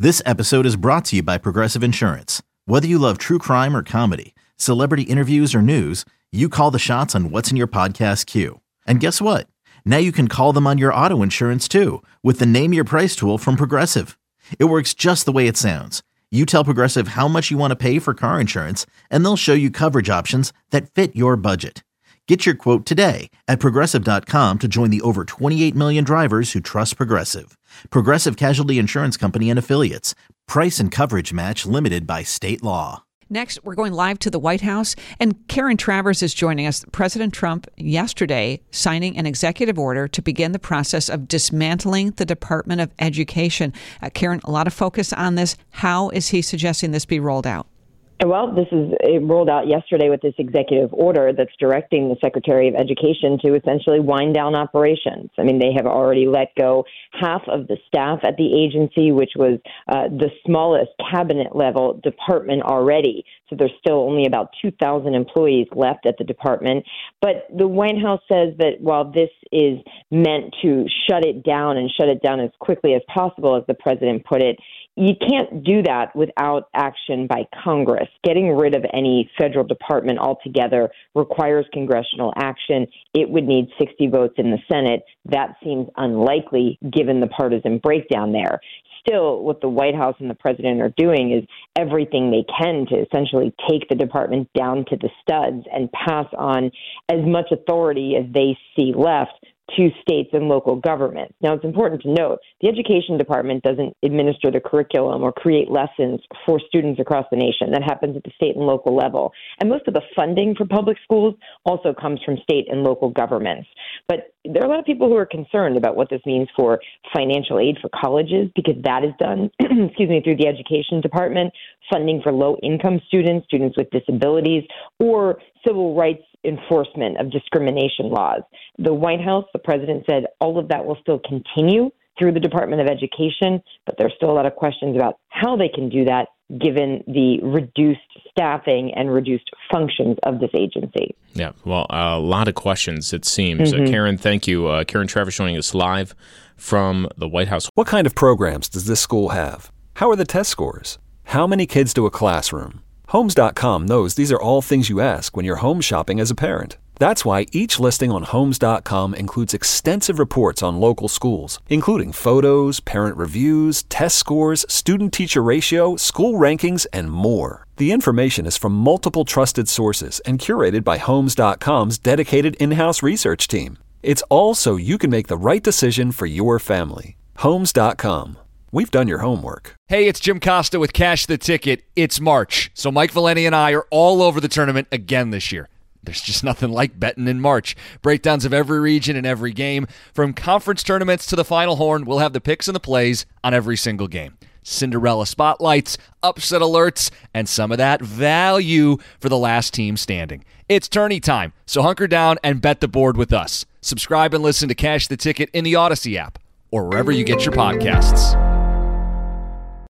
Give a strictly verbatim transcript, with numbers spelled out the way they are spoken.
This episode is brought to you by Progressive Insurance. Whether you love true crime or comedy, celebrity interviews or news, you call the shots on what's in your podcast queue. And guess what? Now you can call them on your auto insurance too with the Name Your Price tool from Progressive. It works just the way it sounds. You tell Progressive how much you want to pay for car insurance, and they'll show you coverage options that fit your budget. Get your quote today at Progressive dot com to join the over twenty-eight million drivers who trust Progressive. Progressive Casualty Insurance Company and Affiliates. Price and coverage match limited by state law. Next, we're going live to the White House, and Karen Travers is joining us. President Trump yesterday signing an executive order to begin the process of dismantling the Department of Education. Uh, Karen, a lot of focus on this. How is he suggesting this be rolled out? Well, this is it rolled out yesterday with this executive order that's directing the Secretary of Education to essentially wind down operations. I mean, they have already let go half of the staff at the agency, which was uh, the smallest cabinet level department already. So there's still only about two thousand employees left at the department. But the White House says that while this is meant to shut it down and shut it down as quickly as possible, as the president put it, you can't do that without action by Congress. Getting rid of any federal department altogether requires congressional action. It would need sixty votes in the Senate. That seems unlikely given the partisan breakdown there. Still, what the White House and the president are doing is everything they can to essentially take the department down to the studs and pass on as much authority as they see left to states and local governments. Now, it's important to note the Education Department doesn't administer the curriculum or create lessons for students across the nation. That happens at the state and local level. And most of the funding for public schools also comes from state and local governments. But there are a lot of people who are concerned about what this means for financial aid for colleges, because that is done, excuse me, through the Education Department, funding for low-income students, students with disabilities, or civil rights enforcement of discrimination laws. The White House, the president said all of that will still continue through the Department of Education, but there's still a lot of questions about how they can do that given the reduced staffing and reduced functions of this agency. Yeah, well, a lot of questions, it seems. Mm-hmm. Uh, Karen, thank you. Uh, Karen Travers joining us live from the White House. What kind of programs does this school have? How are the test scores? How many kids do a classroom? Homes dot com knows these are all things you ask when you're home shopping as a parent. That's why each listing on Homes dot com includes extensive reports on local schools, including photos, parent reviews, test scores, student-teacher ratio, school rankings, and more. The information is from multiple trusted sources and curated by Homes dot com's dedicated in-house research team. It's all so you can make the right decision for your family. Homes dot com. We've done your homework. Hey, it's Jim Costa with Cash the Ticket. It's March, so Mike Valenti and I are all over the tournament again this year. There's just nothing like betting in March. Breakdowns of every region and every game. From conference tournaments to the Final Horn, we'll have the picks and the plays on every single game. Cinderella spotlights, upset alerts, and some of that value for the last team standing. It's tourney time, so hunker down and bet the board with us. Subscribe and listen to Cash the Ticket in the Odyssey app or wherever you get your podcasts.